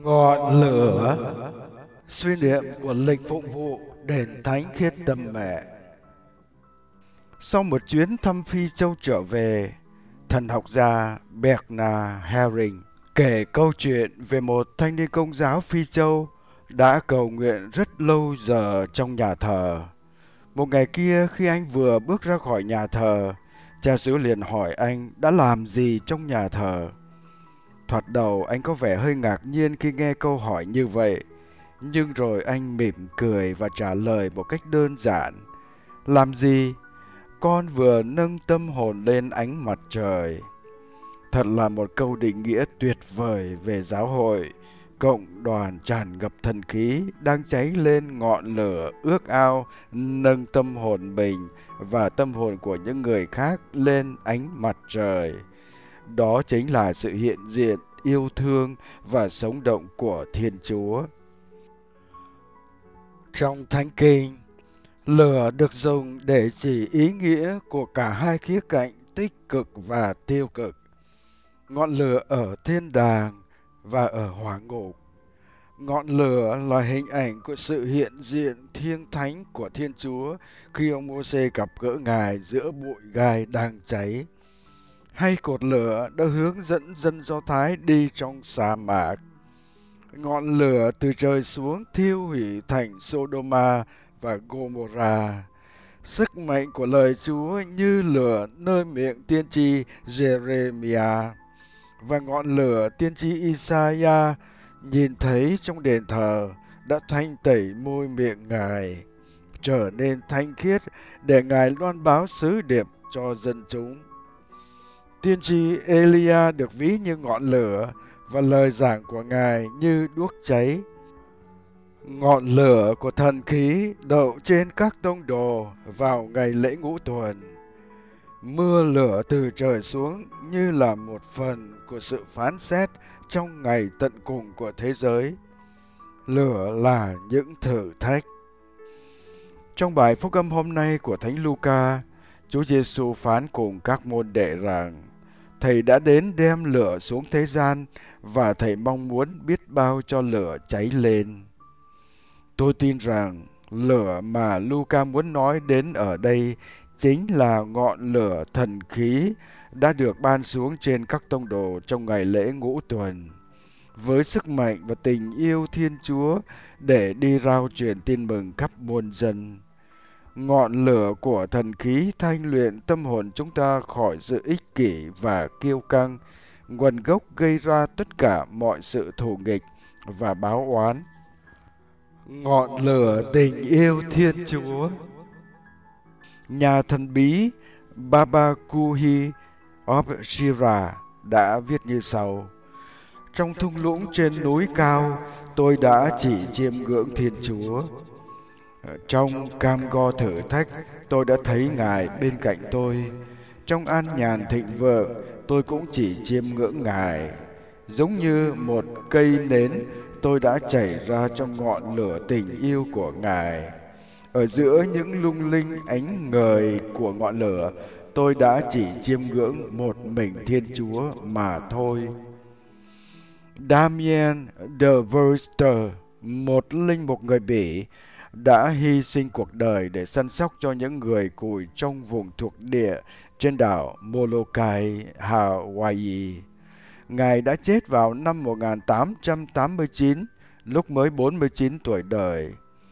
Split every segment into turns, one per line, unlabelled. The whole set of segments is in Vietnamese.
Ngọn lửa. Suy niệm của lịch phụng vụ đền Thánh Khiết Tâm Mẹ. Sau một chuyến thăm Phi Châu trở về, thần học gia Bernard Herring kể câu chuyện về một thanh niên Công giáo Phi Châu đã cầu nguyện rất lâu giờ trong nhà thờ. Một ngày kia, khi anh vừa bước ra khỏi nhà thờ, cha xứ liền hỏi anh đã làm gì trong nhà thờ. Thoạt đầu anh có vẻ hơi ngạc nhiên khi nghe câu hỏi như vậy, nhưng rồi anh mỉm cười và trả lời một cách đơn giản. Làm gì? Con vừa nâng tâm hồn lên ánh mặt trời. Thật là một câu định nghĩa tuyệt vời về giáo hội, cộng đoàn tràn ngập thần khí đang cháy lên ngọn lửa ước ao nâng tâm hồn mình và tâm hồn của những người khác lên ánh mặt trời. Đó chính là sự hiện diện, yêu thương và sống động của Thiên Chúa. Trong Thánh Kinh, lửa được dùng để chỉ ý nghĩa của cả hai khía cạnh tích cực và tiêu cực. Ngọn lửa ở thiên đàng và ở hỏa ngục. Ngọn lửa là hình ảnh của sự hiện diện thiêng thánh của Thiên Chúa khi ông Mô-sê gặp gỡ Ngài giữa bụi gai đang cháy. Hay cột lửa đã hướng dẫn dân Do Thái đi trong sa mạc. Ngọn lửa từ trời xuống thiêu hủy thành Sodoma và Gomorrah. Sức mạnh của lời Chúa như lửa nơi miệng tiên tri Jeremiah. Và ngọn lửa tiên tri Isaiah nhìn thấy trong đền thờ đã thanh tẩy môi miệng Ngài, trở nên thanh khiết để Ngài loan báo sứ điệp cho dân chúng. Tiên tri Elia được ví như ngọn lửa và lời giảng của Ngài như đuốc cháy. Ngọn lửa của thần khí đậu trên các tông đồ vào ngày lễ ngũ tuần. Mưa lửa từ trời xuống như là một phần của sự phán xét trong ngày tận cùng của thế giới. Lửa là những thử thách. Trong bài phúc âm hôm nay của Thánh Luca, Chúa Giêsu phán cùng các môn đệ rằng Thầy đã đến đem lửa xuống thế gian và Thầy mong muốn biết bao cho lửa cháy lên. Tôi tin rằng lửa mà Luca muốn nói đến ở đây chính là ngọn lửa thần khí đã được ban xuống trên các tông đồ trong ngày lễ ngũ tuần, với sức mạnh và tình yêu Thiên Chúa để đi rao truyền tin mừng khắp muôn dân. Ngọn lửa của thần khí thanh luyện tâm hồn chúng ta khỏi sự ích kỷ và kiêu căng, nguồn gốc gây ra tất cả mọi sự thù nghịch và báo oán. Ngọn lửa tình yêu Thiên Chúa. Nhà thần bí Baba Kuhi of Shira đã viết như sau: Trong thung lũng trên núi cao, tôi đã chỉ chiêm ngưỡng Thiên Chúa. Trong cam go thử thách, tôi đã thấy Ngài bên cạnh tôi. Trong an nhàn thịnh vượng, tôi cũng chỉ chiêm ngưỡng Ngài. Giống như một cây nến, tôi đã chảy ra trong ngọn lửa tình yêu của Ngài. Ở giữa những lung linh ánh ngời của ngọn lửa, tôi đã chỉ chiêm ngưỡng một mình Thiên Chúa mà thôi. Damien de Veuster, một linh mục người Bỉ, đã hy sinh cuộc đời để săn sóc cho những người cùi trong vùng thuộc địa trên đảo Molokai, Hawaii. Ngài đã chết vào năm 1889, lúc mới 49 tuổi đời.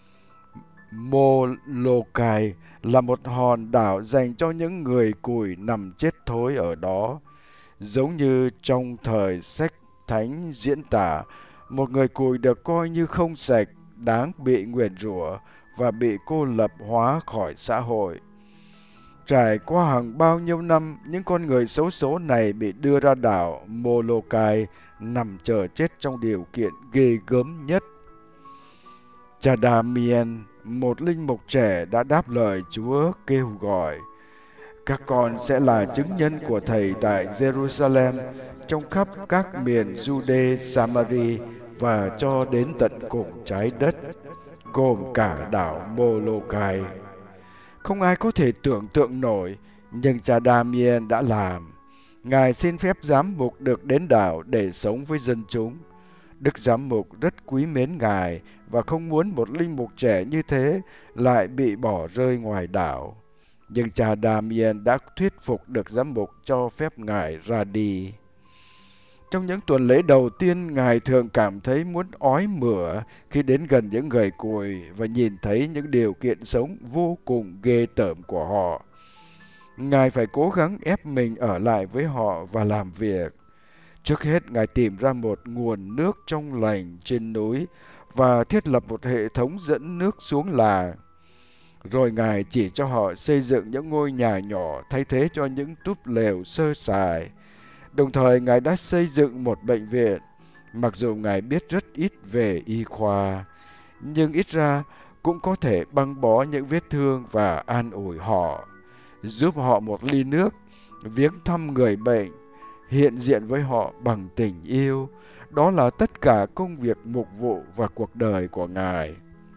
Molokai là một hòn đảo dành cho những người cùi nằm chết thối ở đó. Giống như trong thời sách Thánh diễn tả, một người cùi được coi như không sạch, đáng bị nguyền rủa và bị cô lập hóa khỏi xã hội. Trải qua hàng bao nhiêu năm, những con người xấu số này bị đưa ra đảo Molokai nằm chờ chết trong điều kiện ghê gớm nhất. Cha Damien, một linh mục trẻ, đã đáp lời Chúa kêu gọi: Các con sẽ là chứng nhân của Thầy tại Jerusalem, trong khắp các miền Jude, Samari và cho đến tận cùng trái đất, gồm cả đảo Molokai. Không ai có thể tưởng tượng nổi, nhưng cha Damien đã làm. Ngài xin phép giám mục được đến đảo để sống với dân chúng. Đức giám mục rất quý mến Ngài và không muốn một linh mục trẻ như thế lại bị bỏ rơi ngoài đảo. Nhưng cha Damien đã thuyết phục được giám mục cho phép Ngài ra đi. Trong những tuần lễ đầu tiên, Ngài thường cảm thấy muốn ói mửa khi đến gần những người cùi và nhìn thấy những điều kiện sống vô cùng ghê tởm của họ. Ngài phải cố gắng ép mình ở lại với họ và làm việc. Trước hết, Ngài tìm ra một nguồn nước trong lành trên núi và thiết lập một hệ thống dẫn nước xuống làng. Rồi Ngài chỉ cho họ xây dựng những ngôi nhà nhỏ thay thế cho những túp lều sơ sài. Đồng thời, Ngài đã xây dựng một bệnh viện. Mặc dù Ngài biết rất ít về y khoa, nhưng ít ra cũng có thể băng bó những vết thương và an ủi họ, giúp họ một ly nước, viếng thăm người bệnh, hiện diện với họ bằng tình yêu. Đó là tất cả công việc mục vụ và cuộc đời của Ngài.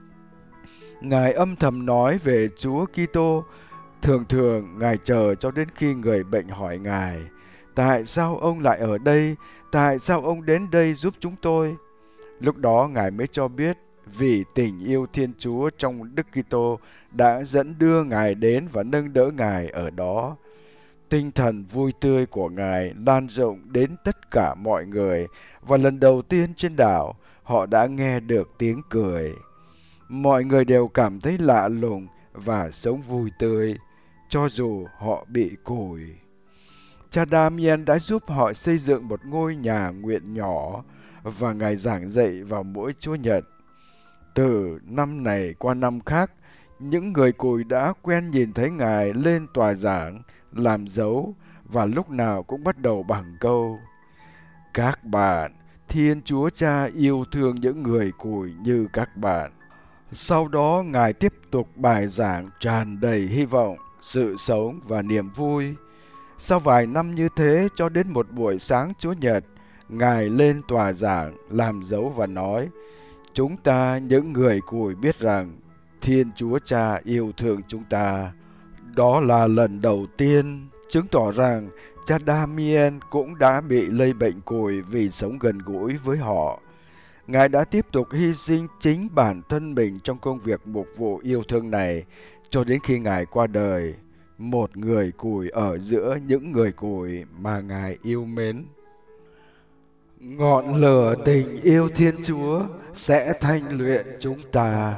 Ngài âm thầm nói về Chúa Kitô. Thường thường, Ngài chờ cho đến khi người bệnh hỏi Ngài: tại sao ông lại ở đây? Tại sao ông đến đây giúp chúng tôi? Lúc đó Ngài mới cho biết vì tình yêu Thiên Chúa trong Đức Kitô đã dẫn đưa Ngài đến và nâng đỡ Ngài ở đó. Tinh thần vui tươi của Ngài lan rộng đến tất cả mọi người, và lần đầu tiên trên đảo, họ đã nghe được tiếng cười. Mọi người đều cảm thấy lạ lùng và sống vui tươi, cho dù họ bị cùi. Cha Damien đã giúp họ xây dựng một ngôi nhà nguyện nhỏ và Ngài giảng dạy vào mỗi Chúa Nhật. Từ năm này qua năm khác, những người cùi đã quen nhìn thấy Ngài lên tòa giảng, làm dấu và lúc nào cũng bắt đầu bằng câu: các bạn, Thiên Chúa Cha yêu thương những người cùi như các bạn. Sau đó Ngài tiếp tục bài giảng tràn đầy hy vọng, sự sống và niềm vui. Sau vài năm như thế, cho đến một buổi sáng Chúa Nhật, Ngài lên tòa giảng, làm dấu và nói: chúng ta những người cùi biết rằng Thiên Chúa Cha yêu thương chúng ta. Đó là lần đầu tiên chứng tỏ rằng cha Damien cũng đã bị lây bệnh cùi vì sống gần gũi với họ. Ngài đã tiếp tục hy sinh chính bản thân mình trong công việc mục vụ yêu thương này cho đến khi Ngài qua đời, một người cùi ở giữa những người cùi mà Ngài yêu mến. Ngọn lửa tình yêu Thiên Chúa sẽ thanh luyện chúng ta.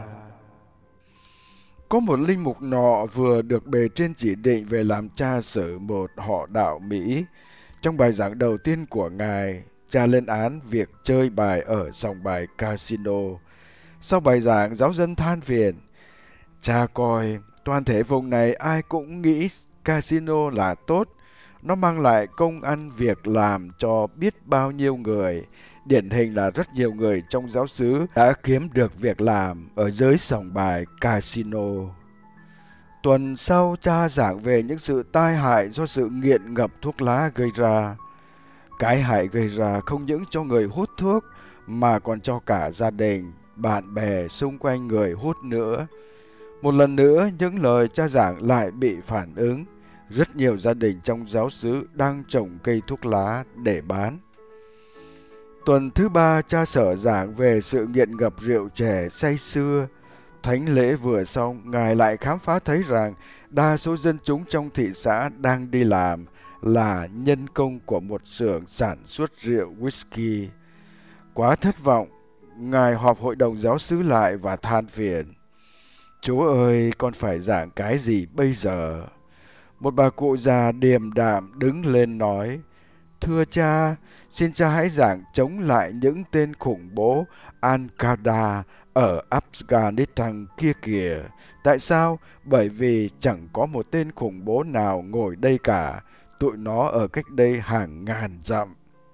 Có một linh mục nọ vừa được bề trên chỉ định về làm cha xứ một họ đạo Mỹ. Trong bài giảng đầu tiên của Ngài, cha lên án việc chơi bài ở sòng bài casino. Sau bài giảng, giáo dân than phiền: cha coi, toàn thể vùng này ai cũng nghĩ casino là tốt. Nó mang lại công ăn việc làm cho biết bao nhiêu người. Điển hình là rất nhiều người trong giáo xứ đã kiếm được việc làm ở dưới sòng bài casino. Tuần sau, cha giảng về những sự tai hại do sự nghiện ngập thuốc lá gây ra. Cái hại gây ra không những cho người hút thuốc mà còn cho cả gia đình, bạn bè xung quanh người hút nữa. Một lần nữa, những lời cha giảng lại bị phản ứng. Rất nhiều gia đình trong giáo xứ đang trồng cây thuốc lá để bán. Tuần thứ ba, cha sở giảng về sự nghiện ngập rượu chè say sưa. Thánh lễ vừa xong, Ngài lại khám phá thấy rằng đa số dân chúng trong thị xã đang đi làm là nhân công của một xưởng sản xuất rượu whisky. Quá thất vọng, Ngài họp hội đồng giáo xứ lại và than phiền: Chúa ơi, con phải giảng cái gì bây giờ? Một bà cụ già điềm đạm đứng lên nói: thưa cha, xin cha hãy giảng chống lại những tên khủng bố Al-Qaeda ở Afghanistan kia kìa. Tại sao? Bởi vì chẳng có một tên khủng bố nào ngồi đây cả. Tụi nó ở cách đây hàng ngàn dặm.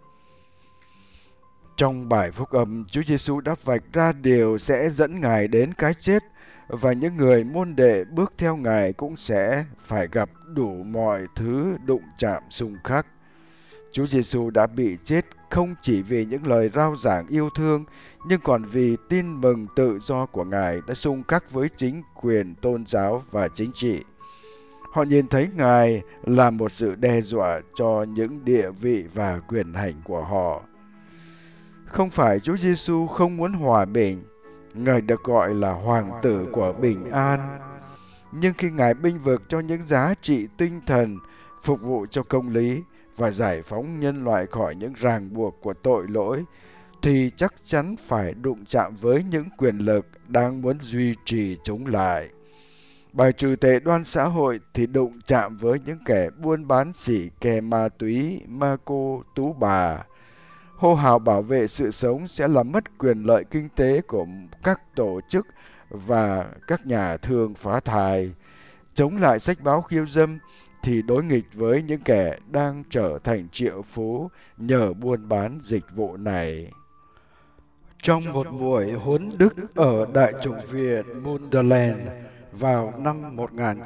Trong bài phúc âm, Chúa Giêsu đã vạch ra điều sẽ dẫn Ngài đến cái chết, và những người môn đệ bước theo Ngài cũng sẽ phải gặp đủ mọi thứ đụng chạm xung khắc. Chúa Giêsu đã bị chết không chỉ vì những lời rao giảng yêu thương, nhưng còn vì tin mừng tự do của Ngài đã xung khắc với chính quyền tôn giáo và chính trị. Họ nhìn thấy Ngài là một sự đe dọa cho những địa vị và quyền hành của họ. Không phải Chúa Giêsu không muốn hòa bình, Ngài được gọi là Hoàng tử của bình an. Nhưng khi Ngài bênh vực cho những giá trị tinh thần, phục vụ cho công lý và giải phóng nhân loại khỏi những ràng buộc của tội lỗi, thì chắc chắn phải đụng chạm với những quyền lực đang muốn duy trì chúng lại. Bài trừ tệ đoan xã hội thì đụng chạm với những kẻ buôn bán xỉ ke ma túy, ma cô, tú bà. Hô hào bảo vệ sự sống sẽ làm mất quyền lợi kinh tế của các tổ chức và các nhà thương phá thai. Chống lại sách báo khiêu dâm thì đối nghịch với những kẻ đang trở thành triệu phú nhờ buôn bán dịch vụ này. Trong một buổi huấn đức ở Đại chủng viện Munderland vào năm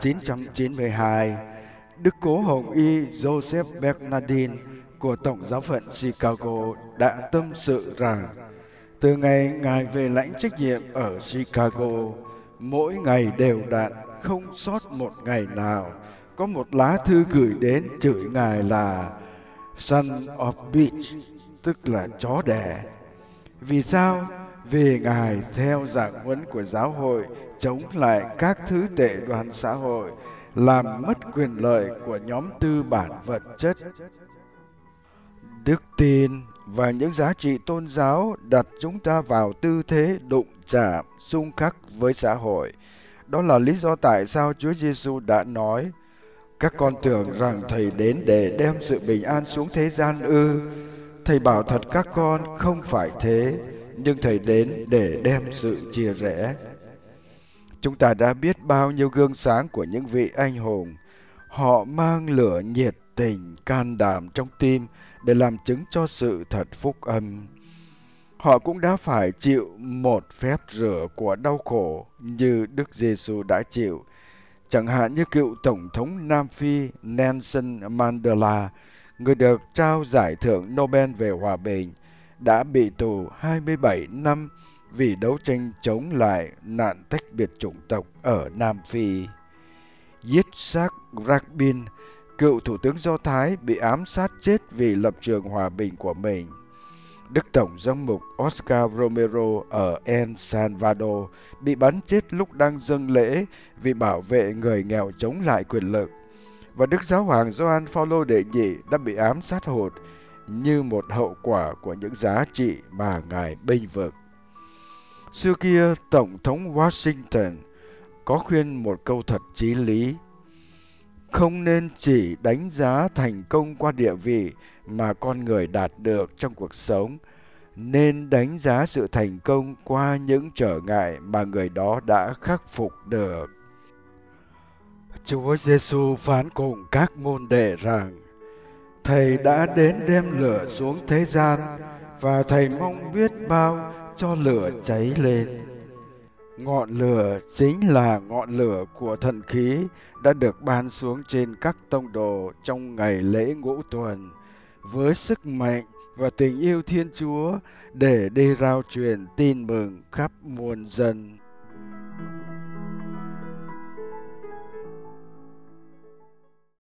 1992, Đức Cố Hồng Y Joseph Bernardin của Tổng giáo phận Chicago đã tâm sự rằng từ ngày Ngài về lãnh trách nhiệm ở Chicago, mỗi ngày đều đặn, không sót một ngày nào, có một lá thư gửi đến chửi Ngài là Son of Bitch, tức là chó đẻ. Vì sao? Vì Ngài theo giảng huấn của giáo hội chống lại các thứ tệ đoan xã hội, làm mất quyền lợi của nhóm tư bản vật chất. Đức tin và những giá trị tôn giáo đặt chúng ta vào tư thế đụng chạm, xung khắc với xã hội. Đó là lý do tại sao Chúa Giêsu đã nói: các con tưởng rằng Thầy đến để đem sự bình an xuống thế gian ư? Thầy bảo thật các con, không phải thế, nhưng Thầy đến để đem sự chia rẽ. Chúng ta đã biết bao nhiêu gương sáng của những vị anh hùng. Họ mang lửa nhiệt tình, can đảm trong tim để làm chứng cho sự thật phúc âm. Họ cũng đã phải chịu một phép rửa của đau khổ như Đức Giêsu đã chịu. Chẳng hạn như cựu Tổng thống Nam Phi Nelson Mandela, người được trao giải thưởng Nobel về hòa bình, đã bị tù 27 năm vì đấu tranh chống lại nạn tách biệt chủng tộc ở Nam Phi. Yitzhak Rabin, cựu Thủ tướng Do Thái, bị ám sát chết vì lập trường hòa bình của mình. Đức Tổng giám mục Oscar Romero ở El Salvador bị bắn chết lúc đang dâng lễ vì bảo vệ người nghèo chống lại quyền lực. Và Đức Giáo hoàng Gioan Phaolô đệ nhị đã bị ám sát hụt như một hậu quả của những giá trị mà Ngài bênh vực. Xưa kia, Tổng thống Washington có khuyên một câu thật chí lý: không nên chỉ đánh giá thành công qua địa vị mà con người đạt được trong cuộc sống, nên đánh giá sự thành công qua những trở ngại mà người đó đã khắc phục được. Chúa Giêsu phán cùng các môn đệ rằng: Thầy đã đến đem lửa xuống thế gian, và Thầy mong biết bao cho lửa cháy lên. Ngọn lửa chính là ngọn lửa của thần khí đã được ban xuống trên các tông đồ trong ngày lễ Ngũ Tuần, với sức mạnh và tình yêu Thiên Chúa để đi rao truyền tin mừng khắp muôn dân.